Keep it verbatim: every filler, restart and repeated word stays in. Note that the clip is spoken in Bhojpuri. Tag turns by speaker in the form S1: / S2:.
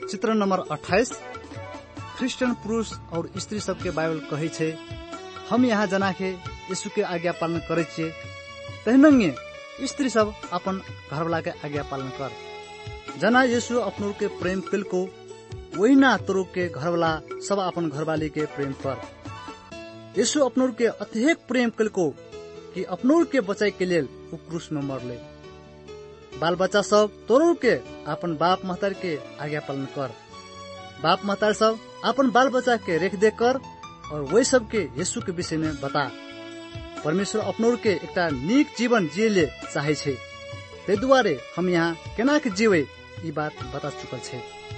S1: चित्र नंबर अट्ठाईस क्रिस्चियन पुरुष और स्त्री सबके बाइबल कहे छे हम यहाँ जना के यीशु के आज्ञा पालन करे छे, तहनंगे स्त्री सब अपन घरवाला के आज्ञा पालन कर। जना यीशु अपनों के प्रेम कल को वही ना तोरो के घरवाला सब अपन घरवाली के प्रेम कर। यीशु अपनों के अत्यधिक प्रेम कल को कि अपनों के बचाई के लिए वो क्रूस में मरले। बाल बच्चा सब तोरो के अपन बाप महतार के आज्ञा पालन कर। बाप महतार सब अपन बाल बच्चा के रेख देख कर और वही सब के यीशु के विषय में बता। परमेश्वर अपनों के एक नीक जीवन जिये ले चाहे छे, ते दुआरे हम यहाँ केना के जीवे ई बात बता चुकल छे।